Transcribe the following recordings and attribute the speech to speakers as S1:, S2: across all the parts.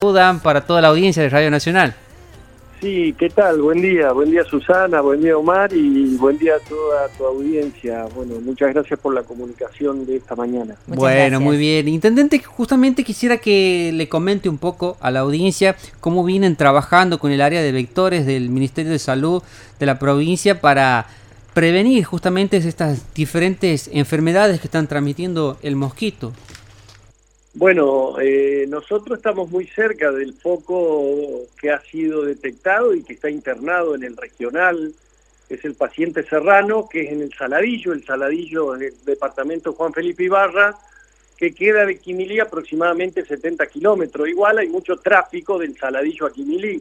S1: saludan para toda la audiencia de Radio Nacional.
S2: Sí, ¿qué tal? Buen día Susana, buen día Omar y buen día a toda tu audiencia. Bueno, muchas gracias por la comunicación de esta mañana.
S1: Bueno, gracias. Muy bien. Intendente, justamente quisiera que le comente un poco a la audiencia cómo vienen trabajando con el área de vectores del Ministerio de Salud de la provincia para prevenir justamente estas diferentes enfermedades que están transmitiendo el mosquito.
S2: Bueno, nosotros estamos muy cerca del foco que ha sido detectado y que está internado en el regional. Es el paciente Serrano, que es en el Saladillo en el departamento Juan Felipe Ibarra, que queda de Quimilí aproximadamente 70 kilómetros. Igual hay mucho tráfico del Saladillo a Quimilí.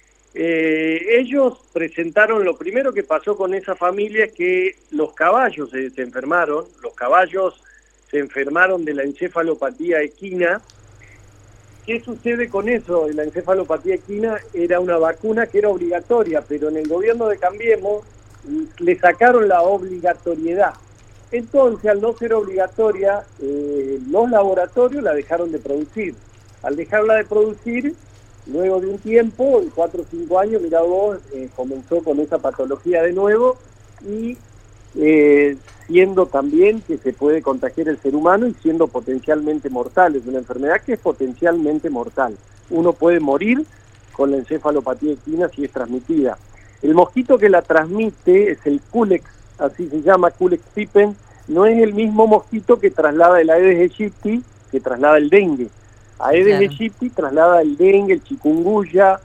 S2: Ellos presentaron, lo primero que pasó con esa familia es que los caballos se enfermaron, se enfermaron de la encefalopatía equina. ¿Qué sucede con eso? La encefalopatía equina era una vacuna que era obligatoria, pero en el gobierno de Cambiemos le sacaron la obligatoriedad. Entonces, al no ser obligatoria, los laboratorios la dejaron de producir. Al dejarla de producir, luego de un tiempo, de 4 o 5 años, mirá vos, comenzó con esa patología de nuevo y siendo también que se puede contagiar el ser humano y siendo potencialmente mortal. Es una enfermedad que es potencialmente mortal. Uno puede morir con la encefalopatía equina si es transmitida. El mosquito que la transmite es el Culex, así se llama, Culex pipen. No es el mismo mosquito que traslada el Aedes aegypti, que traslada el dengue. Aedes aegypti traslada el dengue, el chikungunya,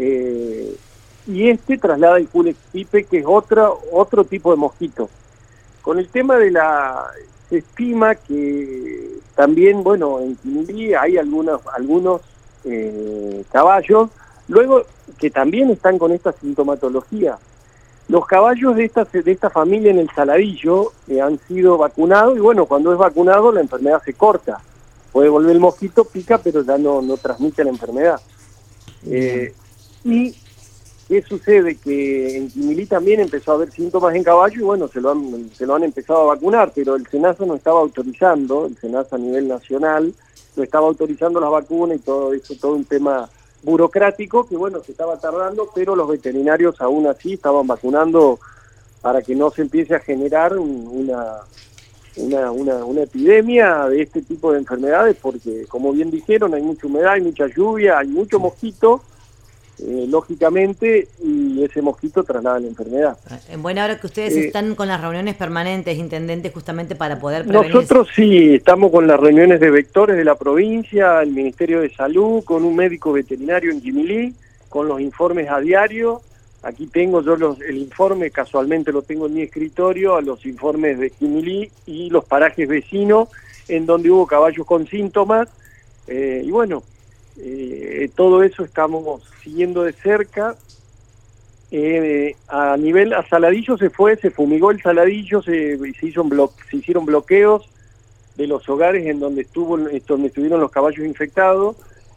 S2: y este traslada el Culex pipen, que es otro tipo de mosquito. Con el tema se estima que también, bueno, en Quimilí hay algunos caballos, luego que también están con esta sintomatología. Los caballos de esta familia en el Saladillo han sido vacunados y bueno, cuando es vacunado la enfermedad se corta. Puede volver el mosquito, pica, pero ya no transmite la enfermedad. Y ¿qué sucede? Que en Quimilí también empezó a haber síntomas en caballo y bueno, se lo han empezado a vacunar, pero el SENASA no estaba autorizando, el SENASA a nivel nacional, no estaba autorizando las vacunas y todo eso, todo un tema burocrático que bueno, se estaba tardando, pero los veterinarios aún así estaban vacunando para que no se empiece a generar una epidemia de este tipo de enfermedades, porque como bien dijeron, hay mucha humedad, hay mucha lluvia, hay mucho mosquito, lógicamente, y ese mosquito traslada la enfermedad.
S3: Bueno, ahora que ustedes están con las reuniones permanentes, intendente, justamente para poder prevenir...
S2: Nosotros sí, estamos con las reuniones de vectores de la provincia, el Ministerio de Salud, con un médico veterinario en Quimilí, con los informes a diario. Aquí tengo yo el informe, casualmente lo tengo en mi escritorio, a los informes de Quimilí y los parajes vecinos, en donde hubo caballos con síntomas, y bueno, todo eso estamos siguiendo de cerca. A Saladillo se fumigó el Saladillo, se hicieron bloqueos de los hogares en donde estuvieron los caballos infectados,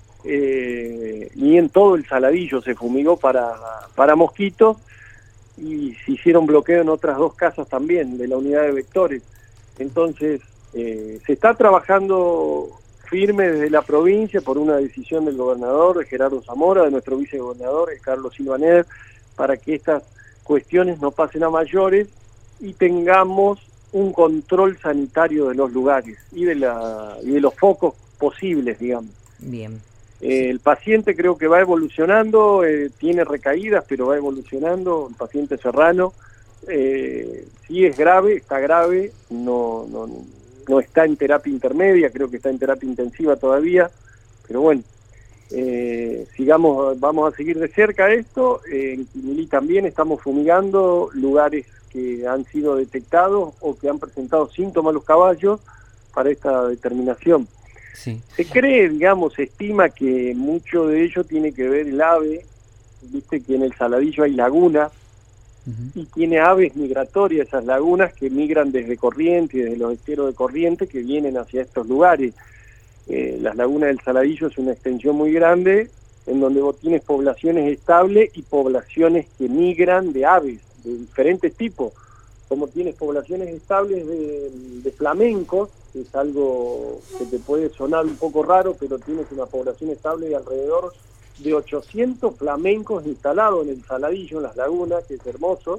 S2: y en todo el Saladillo se fumigó para mosquitos, y se hicieron bloqueos en otras 2 casas también de la unidad de vectores. Entonces se está trabajando firme desde la provincia por una decisión del gobernador, de Gerardo Zamora, de nuestro vicegobernador, Carlos Silvaner, para que estas cuestiones no pasen a mayores y tengamos un control sanitario de los lugares y de los focos posibles, digamos.
S3: Bien.
S2: El paciente creo que va evolucionando, tiene recaídas, pero va evolucionando, el paciente Serrano. Sí es grave, está grave, no está en terapia intermedia, creo que está en terapia intensiva todavía, pero bueno, vamos a seguir de cerca esto. En Quimilí también estamos fumigando lugares que han sido detectados o que han presentado síntomas los caballos para esta determinación.
S1: Sí.
S2: Se cree, se estima que mucho de ello tiene que ver el ave, viste que en el Saladillo hay lagunas, y tiene aves migratorias, esas lagunas que migran desde Corrientes, desde los esteros de Corrientes, que vienen hacia estos lugares. Las lagunas del Saladillo es una extensión muy grande, en donde vos tienes poblaciones estables y poblaciones que migran de aves, de diferentes tipos. Como tienes poblaciones estables de flamencos, es algo que te puede sonar un poco raro, pero tienes una población estable de alrededor de 800 flamencos instalados en el Saladillo, en las lagunas, que es hermoso,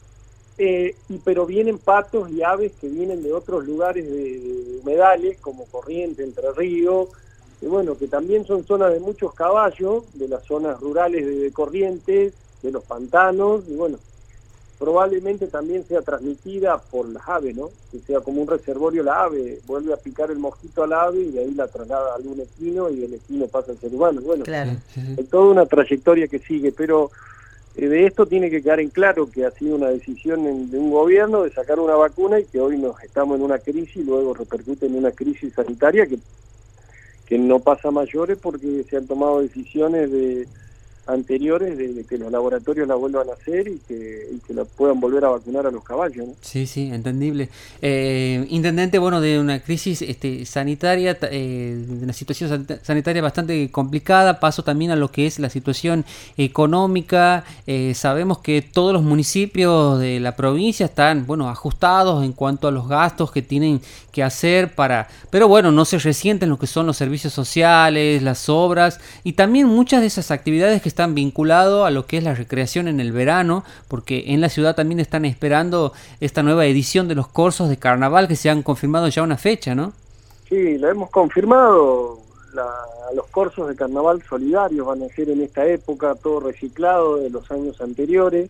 S2: pero vienen patos y aves que vienen de otros lugares de humedales, como Corrientes, Entre Ríos, y bueno, que también son zonas de muchos caballos, de las zonas rurales de Corrientes, de los pantanos, y bueno, probablemente también sea transmitida por las aves, ¿no? Que sea como un reservorio la ave, vuelve a picar el mosquito al ave y de ahí la traslada a algún equino y el equino pasa al ser humano. Bueno,
S3: Claro.
S2: es toda una trayectoria que sigue, pero de esto tiene que quedar en claro que ha sido una decisión de un gobierno de sacar una vacuna y que hoy nos estamos en una crisis y luego repercute en una crisis sanitaria que no pasa a mayores porque se han tomado decisiones anteriores de que los laboratorios la vuelvan a hacer y que la puedan volver a vacunar a los caballos, ¿no?
S1: Sí, sí, entendible. Intendente, bueno, de una crisis sanitaria, de una situación sanitaria bastante complicada, paso también a lo que es la situación económica. Sabemos que todos los municipios de la provincia están, bueno, ajustados en cuanto a los gastos que tienen que hacer pero bueno, no se resienten lo que son los servicios sociales, las obras y también muchas de esas actividades que están vinculadas a lo que es la recreación en el verano, porque en la ciudad también están esperando esta nueva edición de los cursos de carnaval que se han confirmado ya una fecha, ¿no?
S2: Sí, la hemos confirmado. Los cursos de carnaval solidarios van a ser en esta época, todo reciclado de los años anteriores,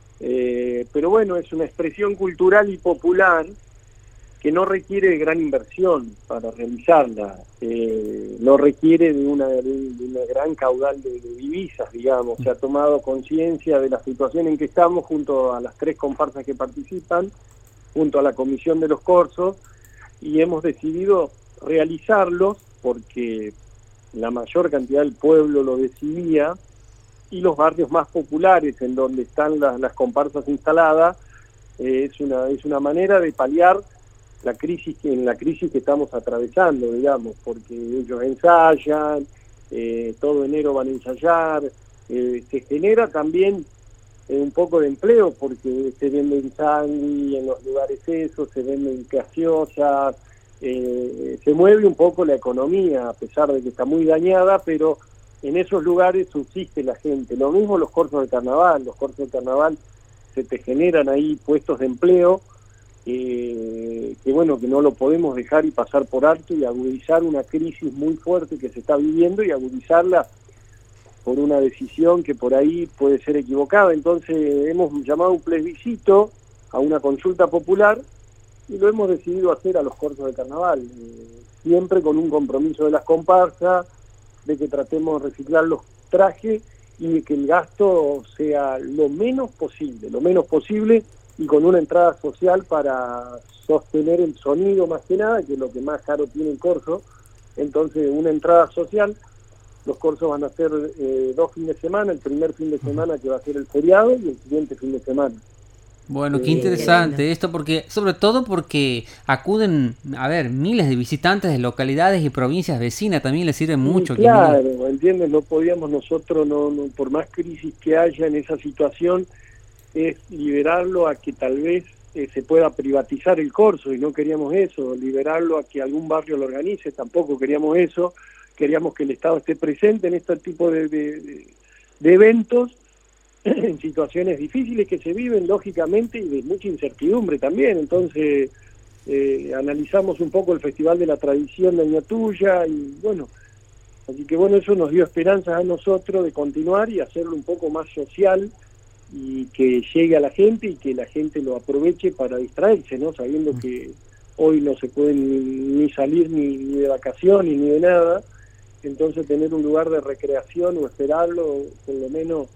S2: pero bueno, es una expresión cultural y popular que no requiere de gran inversión para realizarla, no requiere de una gran caudal de divisas, digamos. Se ha tomado conciencia de la situación en que estamos junto a las 3 comparsas que participan, junto a la comisión de los cursos, y hemos decidido realizarlos porque la mayor cantidad del pueblo lo decidía, y los barrios más populares en donde están las comparsas instaladas, es una manera de paliar la crisis que estamos atravesando, digamos, porque ellos ensayan, todo enero van a ensayar, se genera también un poco de empleo porque se venden sangui en los lugares esos, se venden gaseosas, se mueve un poco la economía a pesar de que está muy dañada, pero en esos lugares subsiste la gente. Lo mismo los cursos de carnaval se te generan ahí puestos de empleo, que bueno, que no lo podemos dejar y pasar por alto y agudizar una crisis muy fuerte que se está viviendo y agudizarla por una decisión que por ahí puede ser equivocada. Entonces hemos llamado un plebiscito a una consulta popular y lo hemos decidido hacer a los cursos de carnaval, siempre con un compromiso de las comparsas, de que tratemos de reciclar los trajes y de que el gasto sea lo menos posible y con una entrada social para sostener el sonido más que nada, que es lo que más caro tiene el curso. Entonces, una entrada social, los cursos van a ser 2 fines de semana, el primer fin de semana que va a ser el feriado y el siguiente fin de semana.
S1: Bueno, qué interesante esto, sobre todo porque acuden, a ver, miles de visitantes de localidades y provincias vecinas, también les sirve mucho.
S2: Claro, ¿entiendes? No podíamos nosotros, no, por más crisis que haya en esa situación, es liberarlo a que tal vez se pueda privatizar el curso, y no queríamos eso, liberarlo a que algún barrio lo organice, tampoco queríamos eso, queríamos que el Estado esté presente en este tipo de eventos, en situaciones difíciles que se viven, lógicamente, y de mucha incertidumbre también. Entonces, analizamos un poco el Festival de la Tradición de Añatuya, y bueno, así que bueno, eso nos dio esperanzas a nosotros de continuar y hacerlo un poco más social, y que llegue a la gente y que la gente lo aproveche para distraerse, ¿no? Sabiendo que hoy no se pueden ni salir ni de vacaciones ni de nada, entonces tener un lugar de recreación o esperarlo, por lo menos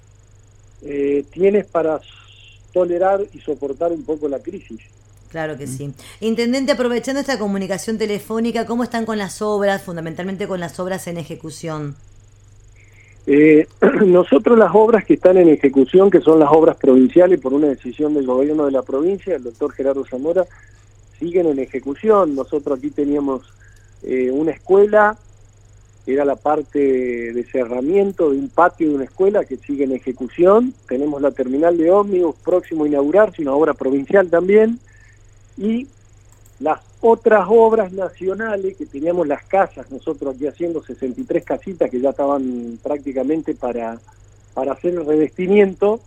S2: tienes para tolerar y soportar un poco la crisis.
S3: Claro que sí. Intendente, aprovechando esta comunicación telefónica, ¿cómo están con las obras, fundamentalmente con las obras en ejecución?
S2: Nosotros las obras que están en ejecución, que son las obras provinciales por una decisión del gobierno de la provincia, el doctor Gerardo Zamora, siguen en ejecución. Nosotros aquí teníamos una escuela, era la parte de cerramiento de un patio de una escuela que sigue en ejecución. Tenemos la terminal de ómnibus próximo a inaugurarse, una obra provincial también, y las otras obras nacionales que teníamos las casas, nosotros aquí haciendo 63 casitas que ya estaban prácticamente para hacer el revestimiento,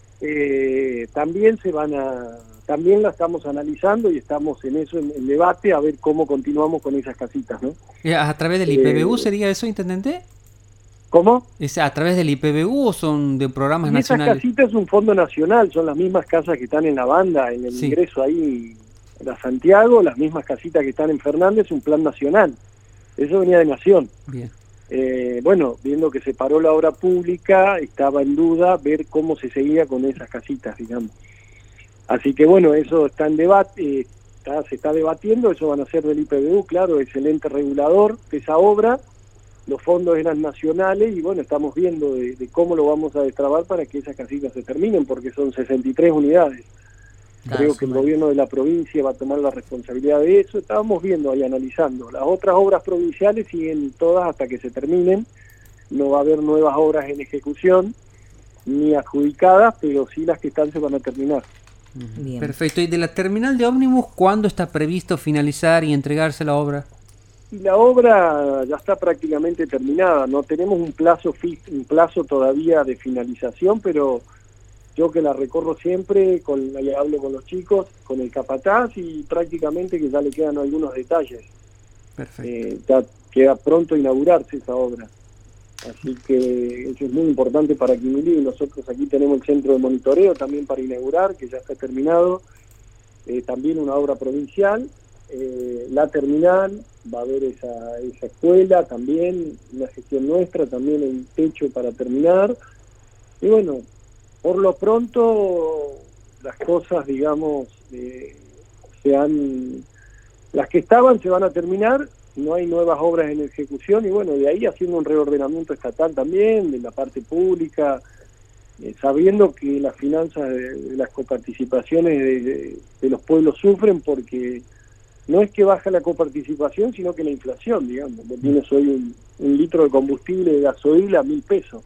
S2: también la estamos analizando y estamos en eso, en debate, a ver cómo continuamos con esas casitas, ¿no?
S1: ¿A través del IPBU sería eso, intendente?
S2: ¿Cómo?
S1: ¿Es a través del IPBU o son de programas nacionales?
S2: Esas casitas es un fondo nacional, son las mismas casas que están en la banda, en el ingreso ahí a Santiago, las mismas casitas que están en Fernández, un plan nacional. Eso venía de Nación.
S1: Bien.
S2: Bueno, viendo que se paró la obra pública, estaba en duda ver cómo se seguía con esas casitas, digamos. Así que bueno, eso está en debate, se está debatiendo, eso van a ser del IPBU, claro, es el ente regulador de esa obra, los fondos eran nacionales y bueno, estamos viendo de cómo lo vamos a destrabar para que esas casitas se terminen, porque son 63 unidades. Creo que el gobierno de la provincia va a tomar la responsabilidad de eso, estábamos viendo ahí, analizando. Las otras obras provinciales siguen todas hasta que se terminen, no va a haber nuevas obras en ejecución, ni adjudicadas, pero sí las que están se van a terminar.
S3: Bien.
S1: Perfecto. ¿Y de la terminal de ómnibus cuándo está previsto finalizar y entregarse la obra?
S2: Y la obra ya está prácticamente terminada, no tenemos un plazo todavía de finalización, pero yo que la recorro siempre, y hablo con los chicos, con el capataz y prácticamente que ya le quedan algunos detalles.
S1: Perfecto.
S2: Ya queda pronto inaugurarse esa obra. Así que eso es muy importante para Quimilí. Nosotros aquí tenemos el centro de monitoreo también para inaugurar, que ya está terminado. También una obra provincial. La terminal, va a haber esa escuela también, una gestión nuestra, también el techo para terminar. Y bueno, por lo pronto las cosas, digamos, las que estaban se van a terminar. No hay nuevas obras en ejecución y bueno, de ahí haciendo un reordenamiento estatal también, de la parte pública, sabiendo que las finanzas de las coparticipaciones de los pueblos sufren porque no es que baja la coparticipación, sino que la inflación, digamos. Tienes hoy un litro de combustible de gasoil a 1.000 pesos,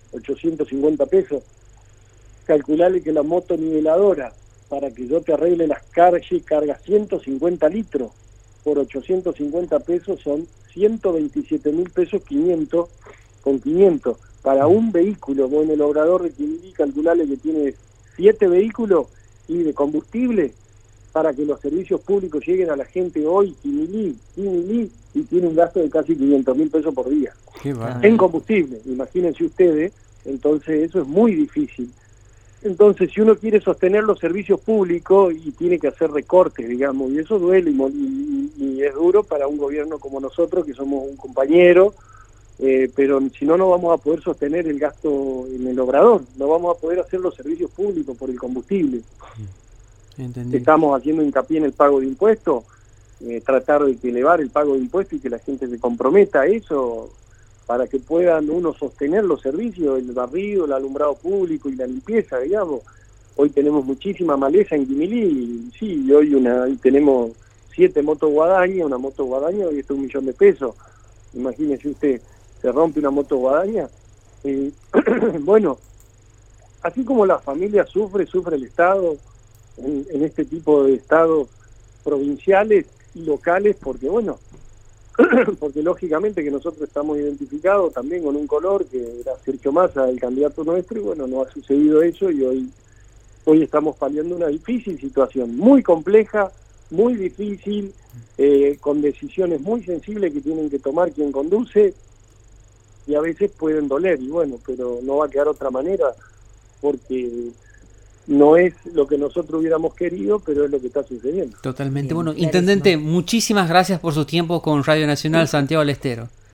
S2: 850 pesos. Calcularle que la moto niveladora, para que yo te arregle las calles, carga 150 litros. Por 850 pesos son 127.000 pesos 500 con 500 para un vehículo. Bueno, el obrador de Quimilí, calcularle que tiene 7 vehículos y de combustible para que los servicios públicos lleguen a la gente hoy, Quimilí, y tiene un gasto de casi 500.000 pesos por día. En combustible, imagínense ustedes, entonces eso es muy difícil. Entonces, si uno quiere sostener los servicios públicos y tiene que hacer recortes, digamos, y eso duele y es duro para un gobierno como nosotros, que somos un compañero, pero si no, no vamos a poder sostener el gasto en el obrador, no vamos a poder hacer los servicios públicos por el combustible.
S1: Entendido.
S2: Estamos haciendo hincapié en el pago de impuestos, tratar de elevar el pago de impuestos y que la gente se comprometa a eso, para que puedan uno sostener los servicios, el barrido, el alumbrado público y la limpieza, digamos. Hoy tenemos muchísima maleza en Quimilí, y sí, y hoy tenemos 7 motos guadaña, una moto guadaña hoy está $1.000.000 de pesos. Imagínese usted, se rompe una moto guadaña. Bueno, así como la familia sufre el Estado en este tipo de estados provinciales y locales, porque bueno, porque lógicamente que nosotros estamos identificados también con un color que era Sergio Massa, el candidato nuestro, y bueno, no ha sucedido eso y hoy estamos paliando una difícil situación, muy compleja, muy difícil, con decisiones muy sensibles que tienen que tomar quien conduce y a veces pueden doler, y bueno, pero no va a quedar otra manera porque no es lo que nosotros hubiéramos querido, pero es lo que está sucediendo.
S1: Totalmente.
S3: Bien,
S1: bueno,
S3: clarísimo.
S1: intendente, muchísimas gracias por su tiempo con Radio Nacional Santiago del Estero.